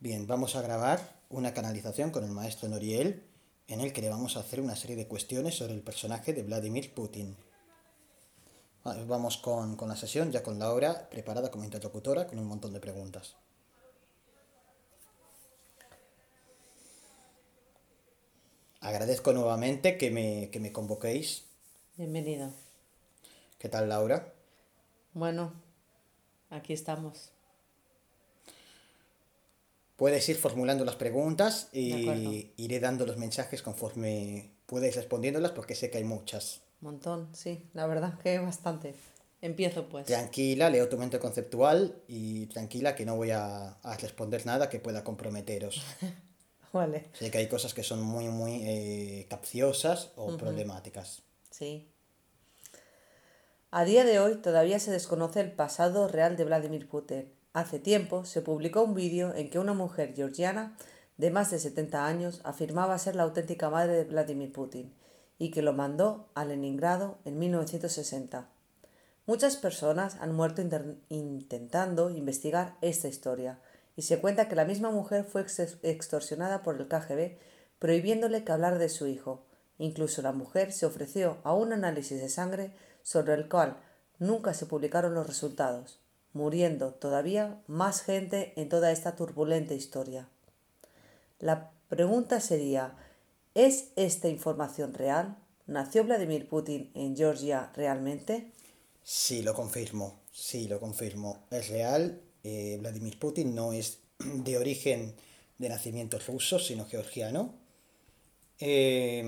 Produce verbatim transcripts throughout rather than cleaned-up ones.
Bien, vamos a grabar una canalización con el maestro Noriel en el que le vamos a hacer una serie de cuestiones sobre el personaje de Vladimir Putin. Ah, Vamos con, con la sesión, ya con Laura preparada como interlocutora con un montón de preguntas. Agradezco nuevamente que me, que me convoquéis. Bienvenido. ¿Qué tal, Laura? Bueno, aquí estamos. Puedes ir formulando las preguntas De acuerdo. y iré dando los mensajes conforme puedes respondiéndolas porque sé que hay muchas. Montón, sí. La verdad que bastante. Empiezo pues. Tranquila, leo tu mente conceptual y tranquila que no voy a, a responder nada que pueda comprometeros. Vale. Sé que hay cosas que son muy, muy eh, capciosas o Ujú, problemáticas. sí. A día de hoy todavía se desconoce el pasado real de Vladimir Putin. Hace tiempo se publicó un vídeo en que una mujer georgiana de más de setenta años afirmaba ser la auténtica madre de Vladimir Putin y que lo mandó a Leningrado en mil novecientos sesenta. Muchas personas han muerto inter- intentando investigar esta historia y se cuenta que la misma mujer fue ex- extorsionada por el K G B prohibiéndole que hablara de su hijo. Incluso la mujer se ofreció a un análisis de sangre sobre el cual nunca se publicaron los resultados, muriendo todavía más gente en toda esta turbulenta historia. La pregunta sería, ¿es esta información real? ¿Nació Vladimir Putin en Georgia realmente? Sí, lo confirmo, sí, lo confirmo. Es real, eh, Vladimir Putin no es de origen de nacimiento ruso, sino georgiano. Eh,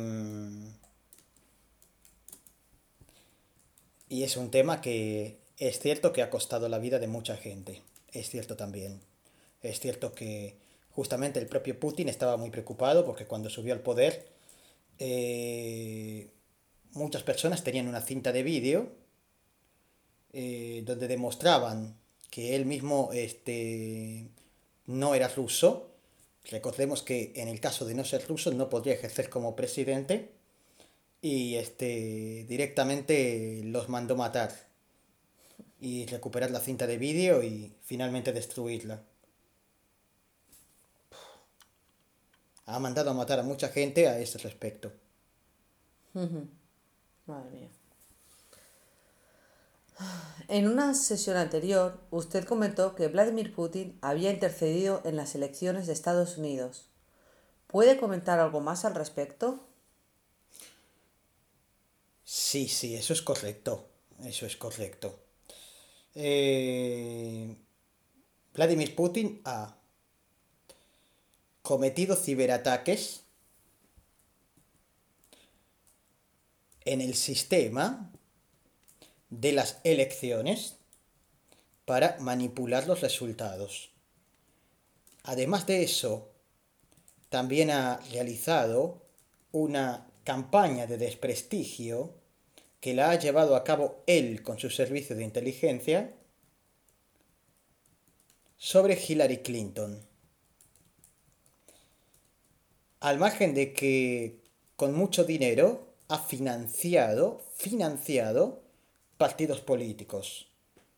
y es un tema que es cierto que ha costado la vida de mucha gente. Es cierto también. Es cierto que justamente el propio Putin estaba muy preocupado porque cuando subió al poder, eh, muchas personas tenían una cinta de vídeo eh, donde demostraban que él mismo este, no era ruso. Recordemos que en el caso de no ser ruso no podría ejercer como presidente y este, directamente los mandó matar y recuperar la cinta de vídeo y finalmente destruirla. Ha mandado a matar a mucha gente a ese respecto. Madre mía. En una sesión anterior, usted comentó que Vladimir Putin había intercedido en las elecciones de Estados Unidos. ¿Puede comentar algo más al respecto? Sí, sí, eso es correcto. Eso es correcto. Eh, Vladimir Putin ha cometido ciberataques en el sistema de las elecciones para manipular los resultados. Además de eso, también ha realizado una campaña de desprestigio que la ha llevado a cabo él con su servicio de inteligencia sobre Hillary Clinton. Al margen de que con mucho dinero ha financiado, financiado partidos políticos.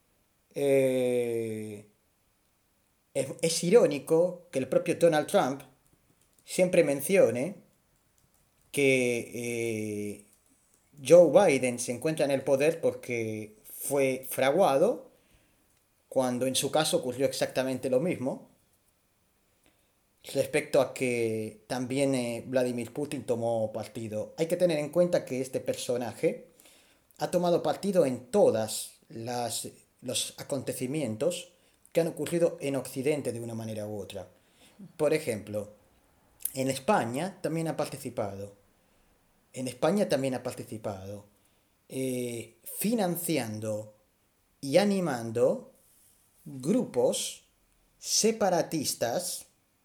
Eh, es, es irónico que el propio Donald Trump siempre mencione que eh, Joe Biden se encuentra en el poder porque fue fraguado, cuando en su caso ocurrió exactamente lo mismo, respecto a que también eh, Vladimir Putin tomó partido. Hay que tener en cuenta que este personaje ha tomado partido en todas las los acontecimientos que han ocurrido en Occidente de una manera u otra. Por ejemplo, en España también ha participado. En España también ha participado. eh, financiando y animando grupos separatistas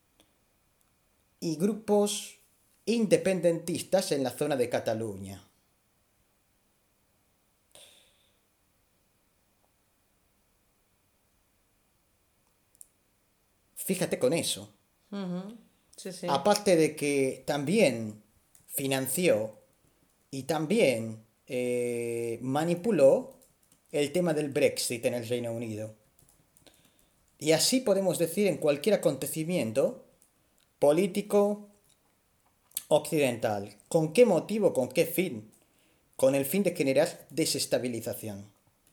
y grupos independentistas en la zona de Cataluña. Fíjate con eso. Ujú, sí, sí. Aparte de que también financió y también eh, manipuló el tema del Brexit en el Reino Unido. Y así podemos decir en cualquier acontecimiento político occidental. ¿Con qué motivo? ¿Con qué fin? Con el fin de generar desestabilización.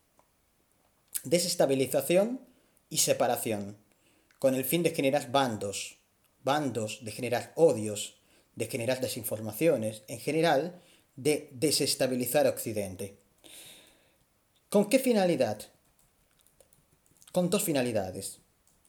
Desestabilización y separación. Con el fin de generar bandos. Bandos, de generar odios, de generar desinformaciones, en general, de desestabilizar a Occidente. ¿Con qué finalidad? Con dos finalidades.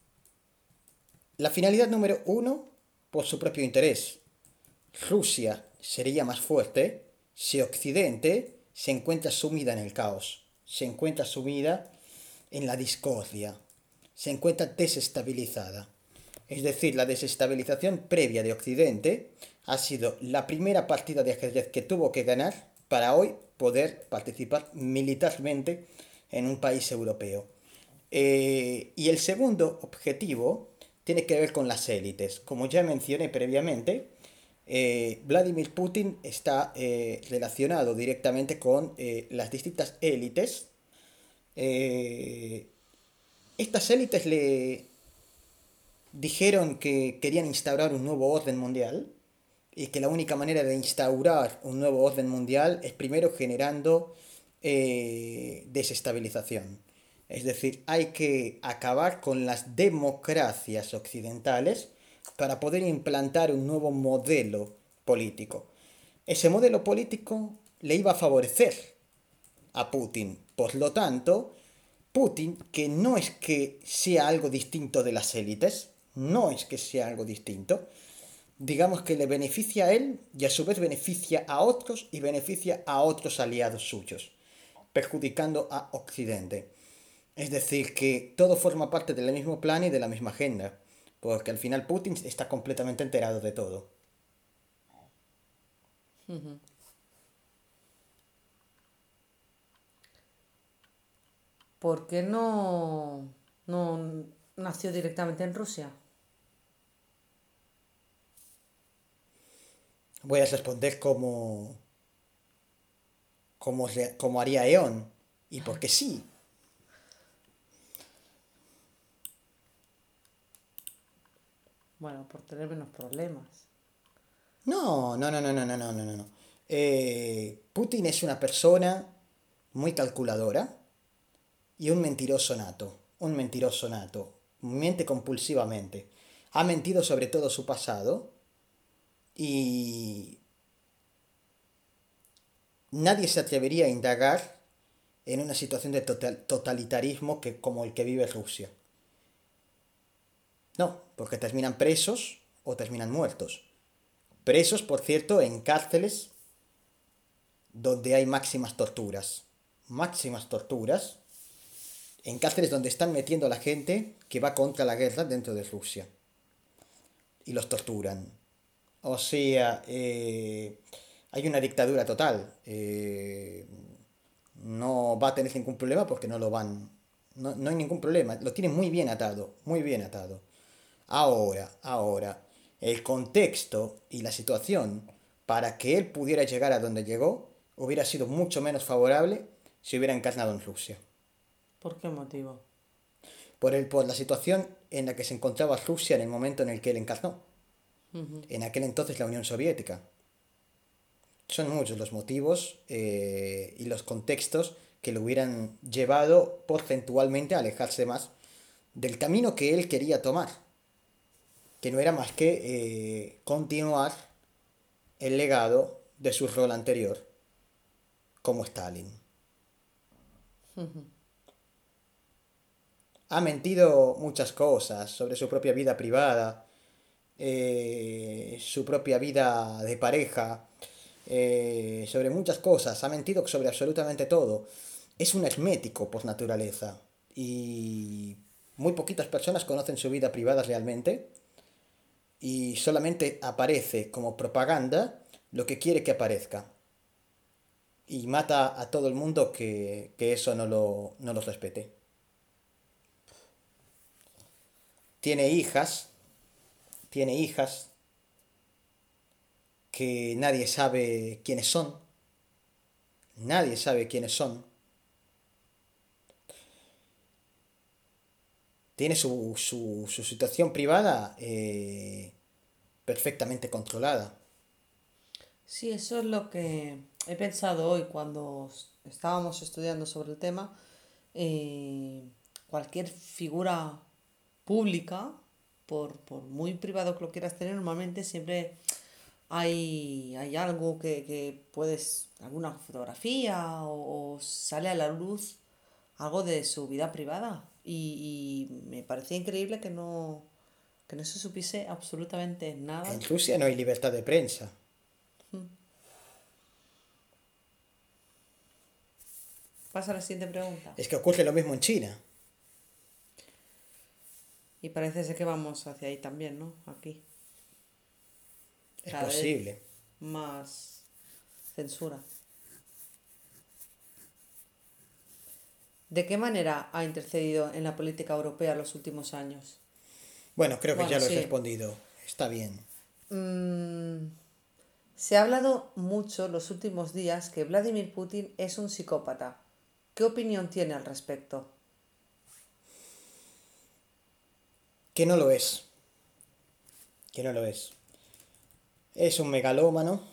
La finalidad número uno, por su propio interés. Rusia sería más fuerte si Occidente se encuentra sumida en el caos, se encuentra sumida en la discordia, se encuentra desestabilizada. Es decir, la desestabilización previa de Occidente ha sido la primera partida de ajedrez que tuvo que ganar para hoy poder participar militarmente en un país europeo. Eh, y el segundo objetivo tiene que ver con las élites. Como ya mencioné previamente, eh, Vladimir Putin está eh, relacionado directamente con eh, las distintas élites. Eh, Estas élites le dijeron que querían instaurar un nuevo orden mundial y que la única manera de instaurar un nuevo orden mundial es primero generando eh, desestabilización. Es decir, hay que acabar con las democracias occidentales para poder implantar un nuevo modelo político. Ese modelo político le iba a favorecer a Putin. Por lo tanto, Putin, que no es que sea algo distinto de las élites, no es que sea algo distinto, digamos que le beneficia a él y a su vez beneficia a otros y beneficia a otros aliados suyos, perjudicando a Occidente. Es decir, que todo forma parte del mismo plan y de la misma agenda, porque al final Putin está completamente enterado de todo. ¿Por qué no, no nació directamente en Rusia? Voy a responder como, como, como haría Eon, y porque sí. Bueno, por tener menos problemas. No, no, no, no, no, no, no, no, no. Eh, Putin es una persona muy calculadora y un mentiroso nato. Un mentiroso nato. Miente compulsivamente. Ha mentido sobre todo su pasado y nadie se atrevería a indagar en una situación de total- totalitarismo que, como el que vive Rusia. No, porque terminan presos o terminan muertos. Presos, por cierto, en cárceles donde hay máximas torturas. Máximas torturas. En cárceles donde están metiendo a la gente que va contra la guerra dentro de Rusia. Y los torturan. O sea, eh, hay una dictadura total. Eh, no va a tener ningún problema porque no lo van. No, no hay ningún problema. Lo tiene muy bien atado. Muy bien atado. Ahora, ahora, el contexto y la situación para que él pudiera llegar a donde llegó hubiera sido mucho menos favorable si hubiera encarnado en Rusia. ¿Por qué motivo? Por, el, por la situación en la que se encontraba Rusia en el momento en el que él encarnó. En aquel entonces la Unión Soviética. Son muchos los motivos eh, y los contextos que lo hubieran llevado porcentualmente a alejarse más del camino que él quería tomar, que no era más que eh, continuar el legado de su rol anterior como Stalin. Ha mentido muchas cosas sobre su propia vida privada, eh, su propia vida de pareja, eh, sobre muchas cosas. Ha mentido sobre absolutamente todo. Es un hermético por naturaleza y muy poquitas personas conocen su vida privada realmente y solamente aparece como propaganda lo que quiere que aparezca. Y mata a todo el mundo que, que eso no lo, no lo respete. Tiene hijas, tiene hijas que nadie sabe quiénes son. Nadie sabe quiénes son. tiene su, su, su situación privada eh, perfectamente controlada. Sí, eso es lo que he pensado hoy cuando s- estábamos estudiando sobre el tema. Eh, Cualquier figura pública, por, por muy privado que lo quieras tener, normalmente siempre hay, hay algo que, que puedes, alguna fotografía o, o sale a la luz algo de su vida privada. Y, y me parecía increíble que no, que no se supiese absolutamente En nada. Rusia no hay libertad de prensa. Pasa a la siguiente pregunta. Es que ocurre lo mismo en China. Y parece ser que vamos hacia ahí también, ¿no? Aquí. Es Cada vez posible. más censura. ¿De qué manera ha intercedido en la política europea los últimos años? Bueno, creo que Bueno, ya lo he sí. respondido. Está bien. Mm, se ha hablado mucho los últimos días que Vladimir Putin es un psicópata. ¿Qué opinión tiene al respecto? Que no lo es. Que no lo es. Es un megalómano,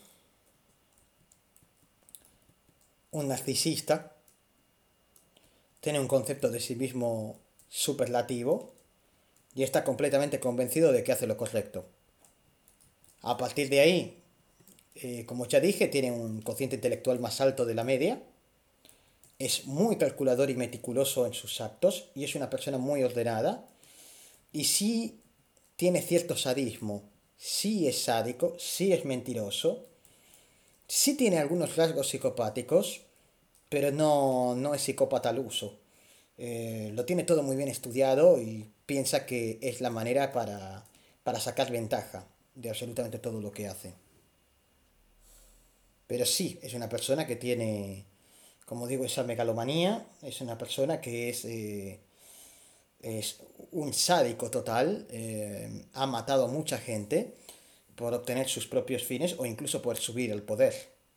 un narcisista, tiene un concepto de sí mismo superlativo y está completamente convencido de que hace lo correcto. A partir de ahí, eh, como ya dije, tiene un cociente intelectual más alto de la media, es muy calculador y meticuloso en sus actos y es una persona muy ordenada y sí tiene cierto sadismo, sí es sádico, sí es mentiroso, sí tiene algunos rasgos psicopáticos, pero no, no es psicópata al uso. Eh, lo tiene todo muy bien estudiado y piensa que es la manera para, para sacar ventaja de absolutamente todo lo que hace. Pero sí, es una persona que tiene, como digo, esa megalomanía, es una persona que es, eh, es un sádico total, eh, ha matado a mucha gente por obtener sus propios fines o incluso por subir al poder.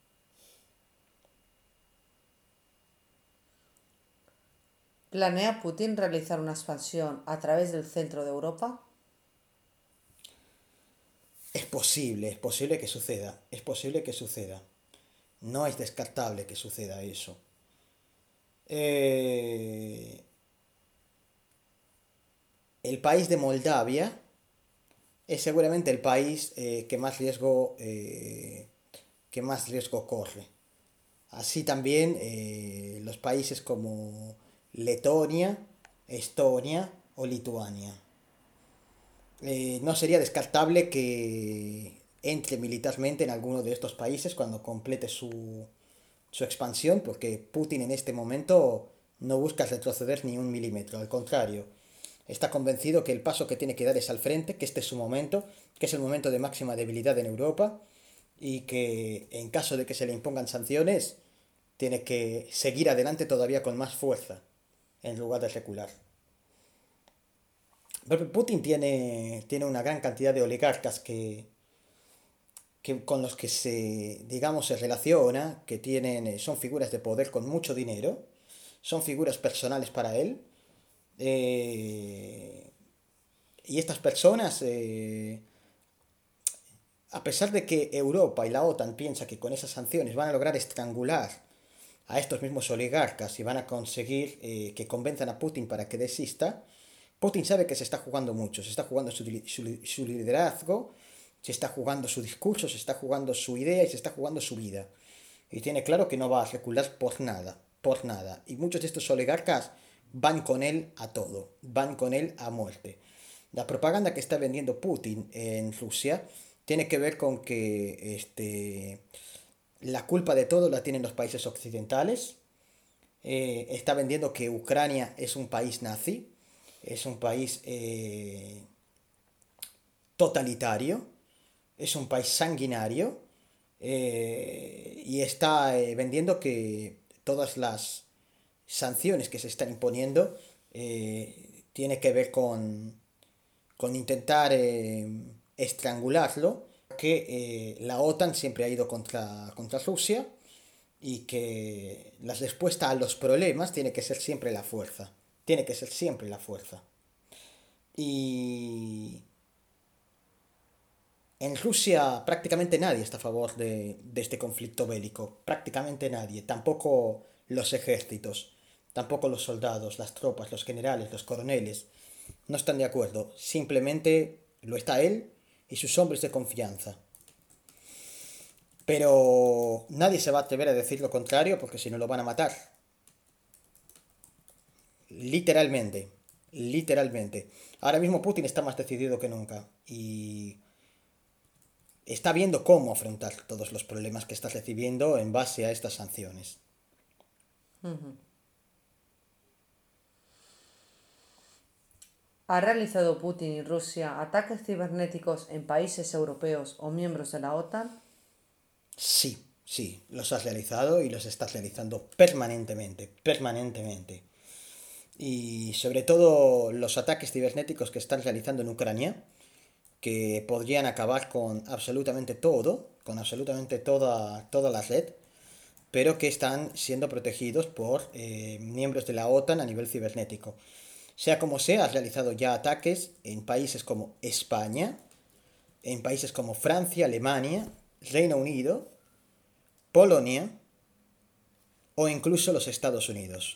¿Planea Putin realizar una expansión a través del centro de Europa? Es posible, es posible que suceda, es posible que suceda. No es descartable que suceda eso. Eh, el país de Moldavia es seguramente el país eh, que más riesgo eh, que más riesgo corre. Así también eh, los países como Letonia, Estonia o Lituania. Eh, no sería descartable que entre militarmente en alguno de estos países cuando complete su, su expansión, porque Putin en este momento no busca retroceder ni un milímetro, al contrario, está convencido que el paso que tiene que dar es al frente, que este es su momento, que es el momento de máxima debilidad en Europa y que en caso de que se le impongan sanciones, tiene que seguir adelante todavía con más fuerza en lugar de recular. Putin tiene, tiene una gran cantidad de oligarcas que, que, con los que se, digamos, se relaciona, que tienen, eh, son figuras de poder con mucho dinero, son figuras personales para él, eh, y estas personas, eh, a pesar de que Europa y la OTAN piensan que con esas sanciones van a lograr estrangular a estos mismos oligarcas y van a conseguir eh, que convenzan a Putin para que desista, Putin sabe que se está jugando mucho, se está jugando su, su, su liderazgo, se está jugando su discurso, se está jugando su idea y se está jugando su vida. Y tiene claro que no va a recular por nada, por nada. Y muchos de estos oligarcas van con él a todo, van con él a muerte. La propaganda que está vendiendo Putin en Rusia tiene que ver con que este, la culpa de todo la tienen los países occidentales. Eh, está vendiendo que Ucrania es un país nazi, es un país eh, totalitario, es un país sanguinario eh, y está eh, vendiendo que todas las sanciones que se están imponiendo eh, tiene que ver con, con intentar eh, estrangularlo, que eh, la OTAN siempre ha ido contra, contra Rusia y que la respuesta a los problemas tiene que ser siempre la fuerza, tiene que ser siempre la fuerza. Y en Rusia prácticamente nadie está a favor de, de este conflicto bélico, prácticamente nadie, tampoco los ejércitos, tampoco los soldados, las tropas, los generales, los coroneles, no están de acuerdo, simplemente lo está él y sus hombres de confianza. Pero nadie se va a atrever a decir lo contrario porque si no lo van a matar. Literalmente, literalmente. Ahora mismo Putin está más decidido que nunca y está viendo cómo afrontar todos los problemas que está recibiendo en base a estas sanciones. ¿Ha realizado Putin y Rusia ataques cibernéticos en países europeos o miembros de la OTAN? Sí, sí, los has realizado y los estás realizando permanentemente, permanentemente. Y sobre todo los ataques cibernéticos que están realizando en Ucrania, que podrían acabar con absolutamente todo, con absolutamente toda, toda la red, pero que están siendo protegidos por eh, miembros de la OTAN a nivel cibernético. Sea como sea, has realizado ya ataques en países como España, en países como Francia, Alemania, Reino Unido, Polonia o incluso los Estados Unidos.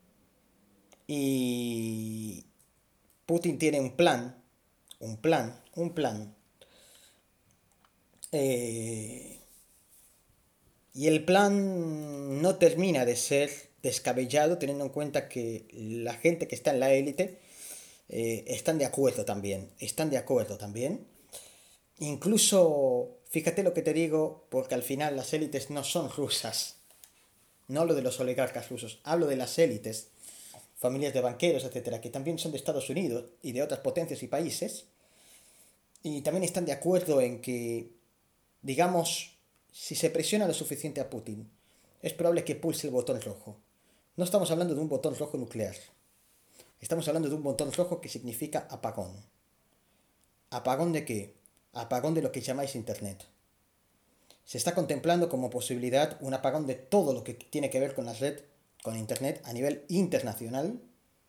Y Putin tiene un plan, un plan, un plan. Eh, y el plan no termina de ser descabellado teniendo en cuenta que la gente que está en la élite eh, están de acuerdo también, están de acuerdo también. Incluso, fíjate lo que te digo, porque al final las élites no son rusas. No hablo de los oligarcas rusos, hablo de las élites, familias de banqueros, etcétera, que también son de Estados Unidos y de otras potencias y países. Y también están de acuerdo en que, digamos, si se presiona lo suficiente a Putin, es probable que pulse el botón rojo. No estamos hablando de un botón rojo nuclear. Estamos hablando de un botón rojo que significa apagón. ¿Apagón de qué? Apagón de lo que llamáis Internet. Se está contemplando como posibilidad un apagón de todo lo que tiene que ver con la red, con Internet a nivel internacional,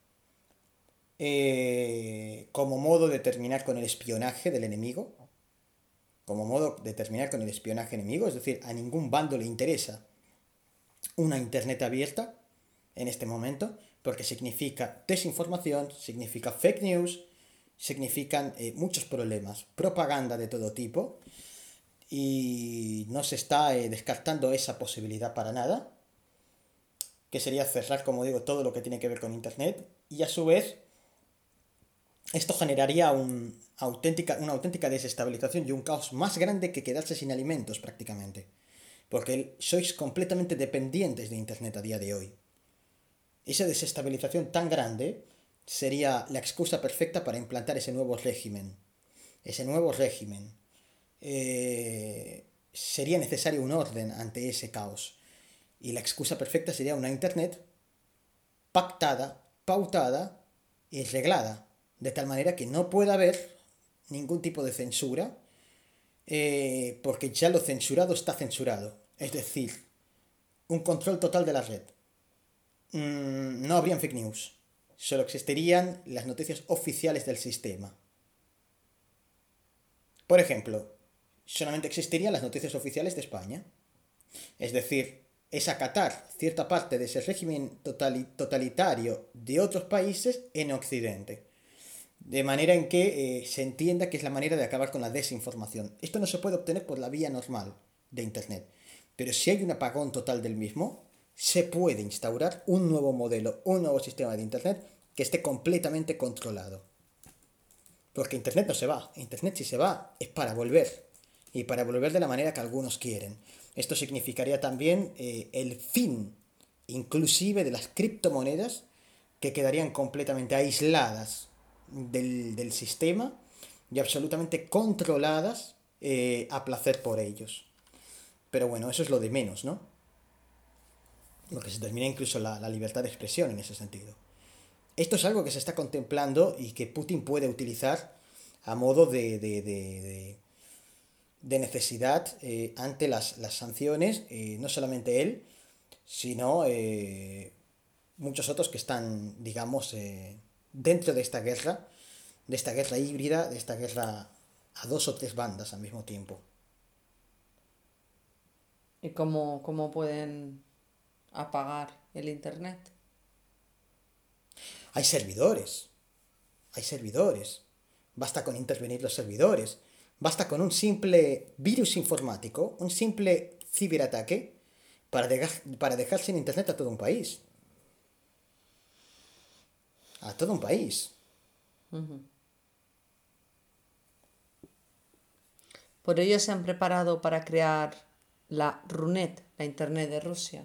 eh, como modo de terminar con el espionaje del enemigo, como modo de terminar con el espionaje enemigo, es decir, a ningún bando le interesa una Internet abierta en este momento, porque significa desinformación, significa fake news, significan eh, muchos problemas, propaganda de todo tipo, y no se está eh, descartando esa posibilidad para nada, que sería cerrar, como digo, todo lo que tiene que ver con Internet, y a su vez esto generaría un auténtica, una auténtica desestabilización y un caos más grande que quedarse sin alimentos prácticamente, porque sois completamente dependientes de Internet a día de hoy. Esa desestabilización tan grande sería la excusa perfecta para implantar ese nuevo régimen. Ese nuevo régimen. Eh, sería necesario un orden ante ese caos. Y la excusa perfecta sería una Internet pactada, pautada y reglada. De tal manera que no pueda haber ningún tipo de censura. Eh, porque ya lo censurado está censurado. Es decir, un control total de la red. Mm, no habrían fake news. Solo existirían las noticias oficiales del sistema. Por ejemplo, solamente existirían las noticias oficiales de España. Es decir, es acatar cierta parte de ese régimen totalitario de otros países en Occidente. De manera en que eh, se entienda que es la manera de acabar con la desinformación. Esto no se puede obtener por la vía normal de Internet. Pero si hay un apagón total del mismo, se puede instaurar un nuevo modelo, un nuevo sistema de Internet que esté completamente controlado. Porque Internet no se va. Internet si se va es para volver. Y para volver de la manera que algunos quieren. Esto significaría también eh, el fin, inclusive, de las criptomonedas que quedarían completamente aisladas del, del sistema y absolutamente controladas eh, a placer por ellos. Pero bueno, eso es lo de menos, ¿no? Porque se termina incluso la, la libertad de expresión en ese sentido. Esto es algo que se está contemplando y que Putin puede utilizar a modo de, de, de, de, de necesidad eh, ante las, las sanciones, eh, no solamente él, sino eh, muchos otros que están, digamos, eh, dentro de esta guerra de esta guerra híbrida, de esta guerra a dos o tres bandas al mismo tiempo. ¿Y cómo, cómo pueden apagar el internet? Hay servidores, hay servidores. Basta con intervenir los servidores. Basta con un simple virus informático, un simple ciberataque para, dejar, para dejar sin internet a todo un país. A todo un país. Ujú. Por ello se han preparado para crear la RUNET, la Internet de Rusia.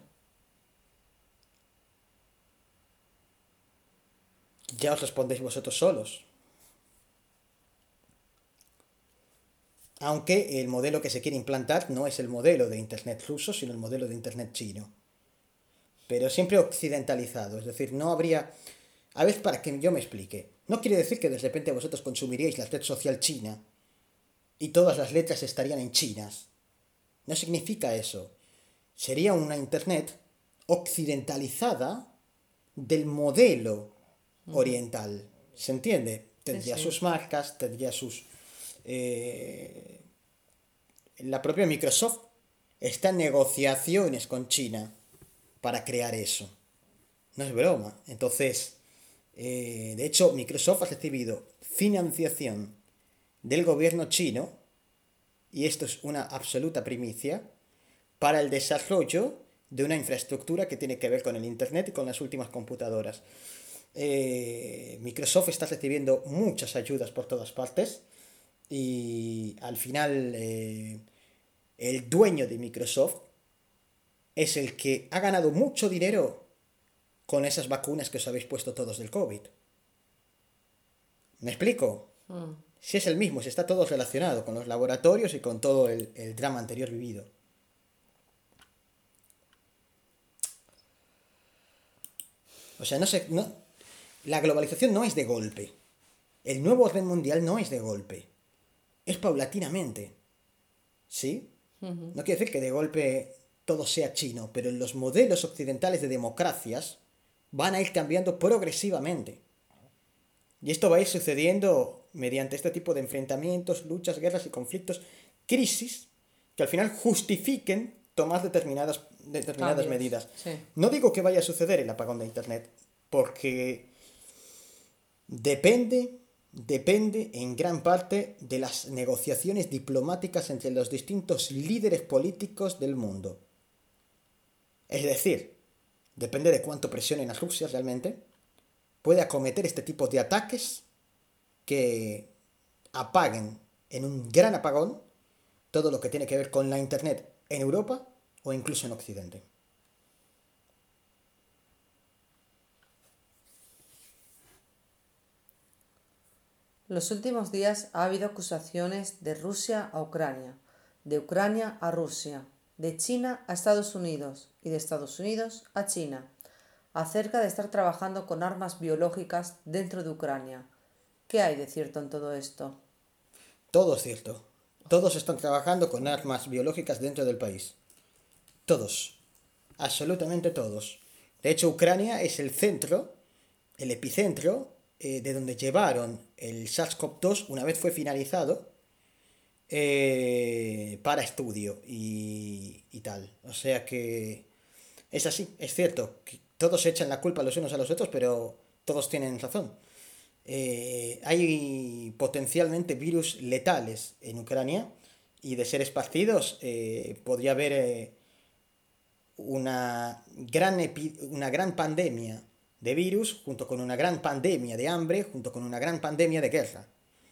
Ya os respondéis vosotros solos. Aunque el modelo que se quiere implantar no es el modelo de Internet ruso, sino el modelo de Internet chino. Pero siempre occidentalizado, es decir, no habría... A ver, para que yo me explique. No quiere decir que de repente vosotros consumiríais la red social china y todas las letras estarían en chinas. No significa eso. Sería una Internet occidentalizada del modelo oriental. ¿Se entiende? Tendría sí. sus marcas, tendría sus... Eh, la propia Microsoft está en negociaciones con China para crear eso. No es broma. Entonces, eh, de hecho, Microsoft ha recibido financiación del gobierno chino, y esto es una absoluta primicia, para el desarrollo de una infraestructura que tiene que ver con el Internet y con las últimas computadoras. Eh, Microsoft está recibiendo muchas ayudas por todas partes y al final eh, el dueño de Microsoft es el que ha ganado mucho dinero con esas vacunas que os habéis puesto todos del COVID. ¿Me explico? Mm. Si es el mismo, si está todo relacionado con los laboratorios y con todo el, el drama anterior vivido. O sea, no sé, no, la globalización no es de golpe. El nuevo orden mundial no es de golpe. Es paulatinamente. ¿Sí? Ujú. No quiere decir que de golpe todo sea chino, pero los modelos occidentales de democracias van a ir cambiando progresivamente. Y esto va a ir sucediendo mediante este tipo de enfrentamientos, luchas, guerras y conflictos, crisis, que al final justifiquen tomar determinadas, determinadas Cambios, medidas. sí. No digo que vaya a suceder el apagón de Internet, porque depende, depende en gran parte de las negociaciones diplomáticas entre los distintos líderes políticos del mundo. Es decir, depende de cuánto presionen a Rusia realmente, puede acometer este tipo de ataques que apaguen en un gran apagón todo lo que tiene que ver con la Internet en Europa o incluso en Occidente. Los últimos días ha habido acusaciones de Rusia a Ucrania, de Ucrania a Rusia, de China a Estados Unidos y de Estados Unidos a China, acerca de estar trabajando con armas biológicas dentro de Ucrania. ¿Qué hay de cierto en todo esto? Todo es cierto. Todos están trabajando con armas biológicas dentro del país. Todos. Absolutamente todos. De hecho, Ucrania es el centro, el epicentro, eh, de donde llevaron el SARS-CoV dos una vez fue finalizado eh, para estudio y, y tal. O sea que es así, es cierto. Que todos se echan la culpa los unos a los otros, pero todos tienen razón. Eh, hay potencialmente virus letales en Ucrania y de ser esparcidos eh, podría haber eh, una, gran epi- una gran pandemia de virus junto con una gran pandemia de hambre, junto con una gran pandemia de guerra.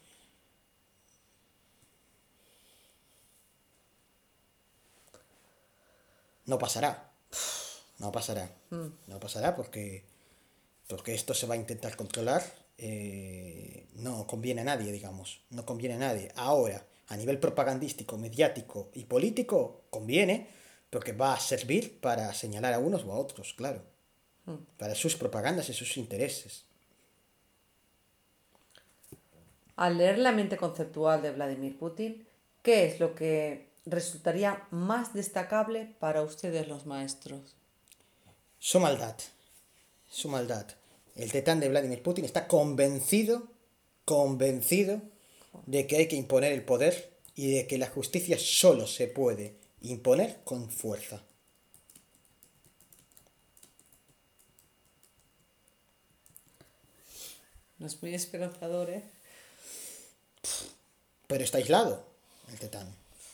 No pasará, no pasará, no pasará porque, porque esto se va a intentar controlar. Eh, no conviene a nadie, digamos, no conviene a nadie. Ahora, a nivel propagandístico, mediático y político, conviene, porque va a servir para señalar a unos o a otros, claro, para sus propagandas y sus intereses. Al leer la mente conceptual de Vladimir Putin, ¿qué es lo que resultaría más destacable para ustedes los maestros? Su maldad, su maldad. El tetán de Vladimir Putin está convencido, convencido de que hay que imponer el poder y de que la justicia solo se puede imponer con fuerza. No es muy esperanzador, ¿eh? Pero está aislado, el tetán.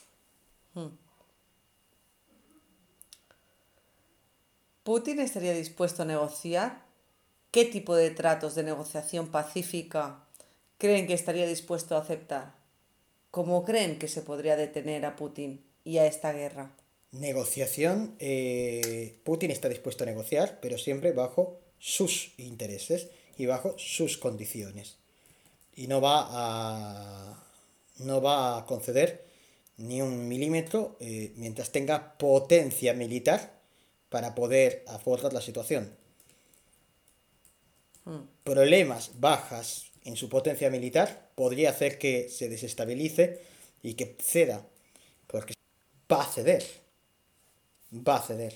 ¿Putin estaría dispuesto a negociar? ¿Qué tipo de tratos de negociación pacífica creen que estaría dispuesto a aceptar? ¿Cómo creen que se podría detener a Putin y a esta guerra? Negociación, eh, Putin está dispuesto a negociar, pero siempre bajo sus intereses y bajo sus condiciones. Y no va a, no va a conceder ni un milímetro eh, mientras tenga potencia militar para poder afrontar la situación. Problemas, bajas en su potencia militar podría hacer que se desestabilice y que ceda, porque va a ceder, va a ceder.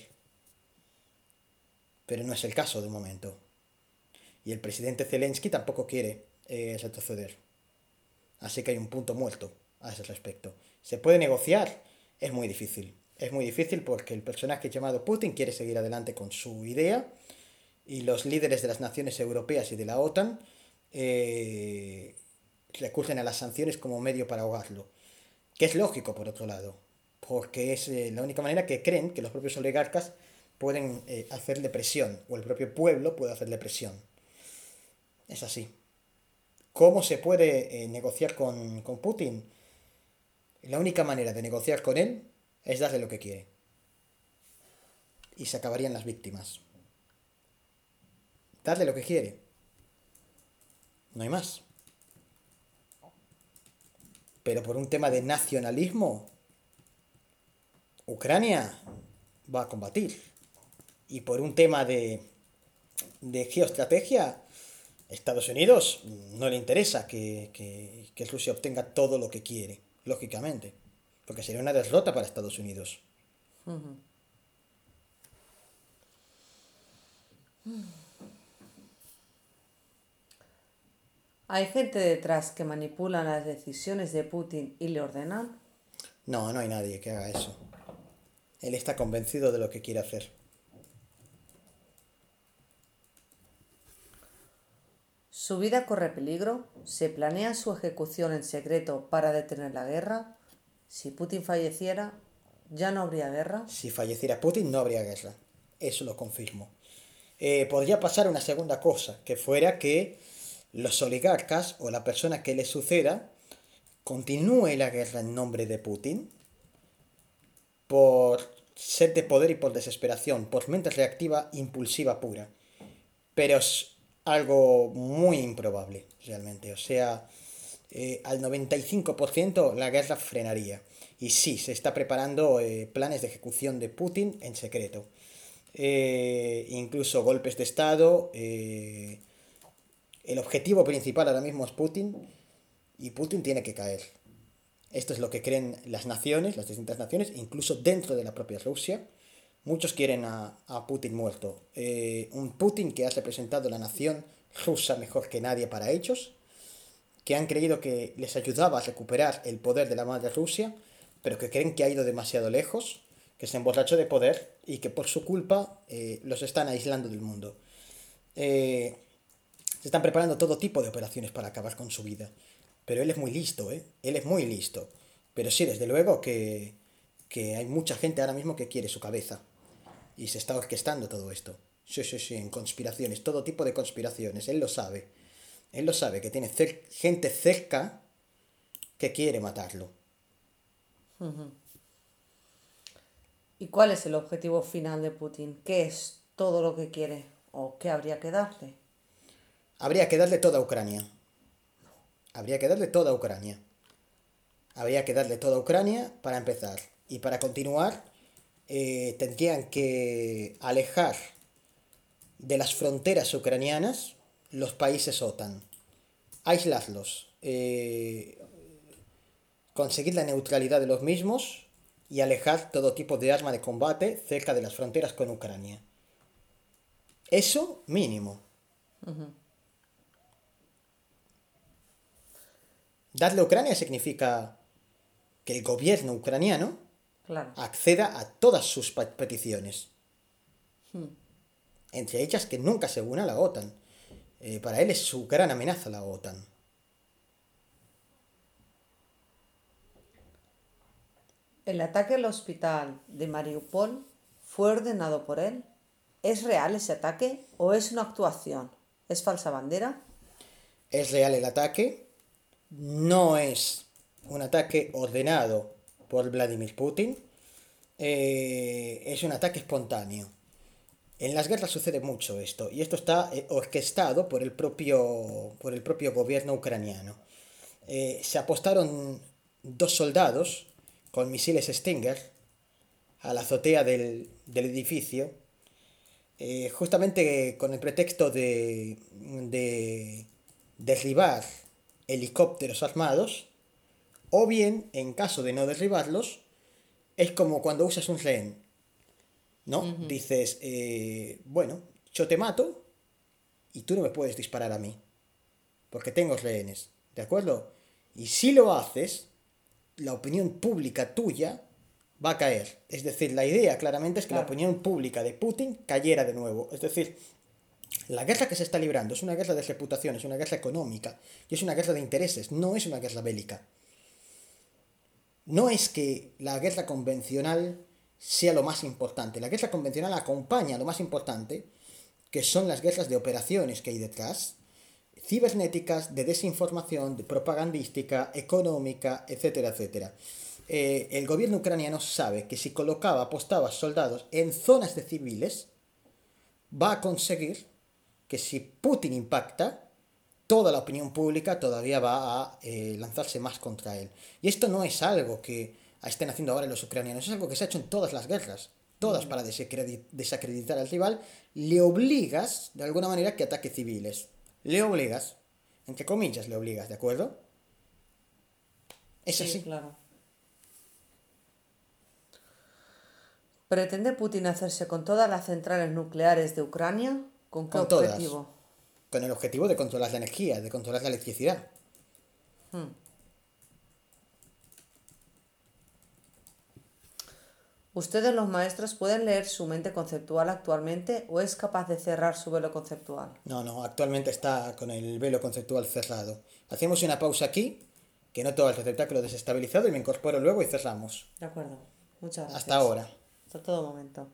Pero no es el caso de momento. Y el presidente Zelensky tampoco quiere eh, retroceder. Así que hay un punto muerto a ese respecto. ¿Se puede negociar? Es muy difícil. Es muy difícil porque el personaje llamado Putin quiere seguir adelante con su idea y los líderes de las naciones europeas y de la OTAN eh, recurren a las sanciones como medio para ahogarlo. Que es lógico, por otro lado, porque es eh, la única manera que creen que los propios oligarcas pueden eh, hacerle presión, o el propio pueblo puede hacerle presión. Es así. ¿Cómo se puede eh, negociar con, con Putin? La única manera de negociar con él es darle lo que quiere. Y se acabarían las víctimas. Darle lo que quiere. No hay más. Pero por un tema de nacionalismo, Ucrania va a combatir. Y por un tema de, de geoestrategia, Estados Unidos no le interesa que, que, que Rusia obtenga todo lo que quiere, lógicamente. Porque sería una derrota para Estados Unidos. ¿Hay gente detrás que manipula las decisiones de Putin y le ordenan? No, no hay nadie que haga eso. Él está convencido de lo que quiere hacer. ¿Su vida corre peligro? ¿Se planea su ejecución en secreto para detener la guerra? Si Putin falleciera, ¿ya no habría guerra? Si falleciera Putin, no habría guerra. Eso lo confirmo. Eh, podría pasar una segunda cosa, que fuera que los oligarcas o la persona que le suceda continúe la guerra en nombre de Putin por sed de poder y por desesperación, por mente reactiva impulsiva pura. Pero es algo muy improbable, realmente. O sea, eh, al noventa y cinco por ciento la guerra frenaría. Y sí, se está preparando eh, planes de ejecución de Putin en secreto. Eh, incluso golpes de Estado. Eh, el objetivo principal ahora mismo es Putin y Putin tiene que caer. Esto es lo que creen las naciones, las distintas naciones, incluso dentro de la propia Rusia. Muchos quieren a, a Putin muerto. Eh, un Putin que ha representado la nación rusa mejor que nadie para ellos, que han creído que les ayudaba a recuperar el poder de la madre Rusia, pero que creen que ha ido demasiado lejos, que se emborrachó de poder y que por su culpa eh, los están aislando del mundo. Eh, se están preparando todo tipo de operaciones para acabar con su vida. Pero él es muy listo, ¿eh? Él es muy listo. Pero sí, desde luego que, que hay mucha gente ahora mismo que quiere su cabeza. Y se está orquestando todo esto. Sí, sí, sí, en conspiraciones, todo tipo de conspiraciones. Él lo sabe. Él lo sabe, que tiene cer- gente cerca que quiere matarlo. ¿Y cuál es el objetivo final de Putin? ¿Qué es todo lo que quiere? ¿O qué habría que darle? Habría que darle toda Ucrania. Habría que darle toda Ucrania. Habría que darle toda Ucrania para empezar. Y para continuar, eh, tendrían que alejar de las fronteras ucranianas los países OTAN. Aislarlos. Eh, conseguir la neutralidad de los mismos y alejar todo tipo de arma de combate cerca de las fronteras con Ucrania. Eso mínimo. darle a Ucrania significa que el gobierno ucraniano Claro. acceda a todas sus pa- peticiones. Hmm. Entre ellas que nunca se una a la OTAN. Eh, para él es su gran amenaza la OTAN. El ataque al hospital de Mariupol fue ordenado por él. ¿Es real ese ataque o es una actuación? ¿Es falsa bandera? Es real el ataque. No es un ataque ordenado por Vladimir Putin. Eh, es un ataque espontáneo. En las guerras sucede mucho esto, y esto está eh, orquestado por el propio, por el propio gobierno ucraniano. Eh, se apostaron dos soldados con misiles Stinger a la azotea del, del edificio, eh, justamente con el pretexto de, de derribar helicópteros armados, o bien, en caso de no derribarlos, es como cuando usas un rehén, ¿no? Ujú. Dices, eh, bueno, yo te mato y tú no me puedes disparar a mí, porque tengo rehenes, ¿de acuerdo? Y si lo haces, la opinión pública tuya va a caer. Es decir, la idea claramente es que la Claro. opinión pública de Putin cayera de nuevo. Es decir, la guerra que se está librando es una guerra de reputación, es una guerra económica y es una guerra de intereses, no es una guerra bélica. No es que la guerra convencional sea lo más importante. La guerra convencional acompaña a lo más importante, que son las guerras de operaciones que hay detrás, cibernéticas, de desinformación, de propagandística, económica, etcétera, etcétera. Eh, el gobierno ucraniano sabe que si colocaba, apostaba soldados en zonas de civiles, va a conseguir que si Putin impacta, toda la opinión pública todavía va a eh, lanzarse más contra él. Y esto no es algo que estén haciendo ahora los ucranianos, es algo que se ha hecho en todas las guerras. Todas para desacreditar al rival, le obligas, de alguna manera, que ataque civiles. Le obligas, entre comillas le obligas, ¿de acuerdo? Es Sí, así, claro. ¿Pretende Putin hacerse con todas las centrales nucleares de Ucrania? ¿Con qué con todas. objetivo? Con el objetivo de controlar la energía, de controlar la electricidad. Hmm. ¿Ustedes los maestros pueden leer su mente conceptual actualmente o es capaz de cerrar su velo conceptual? No, no, actualmente está con el velo conceptual cerrado. Hacemos una pausa aquí, que noto el receptáculo desestabilizado y me incorporo luego y cerramos. De acuerdo. Muchas Hasta gracias. ahora. Hasta todo momento.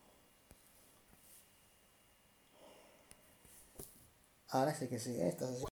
Ahora sí que sí, ¿eh? Estás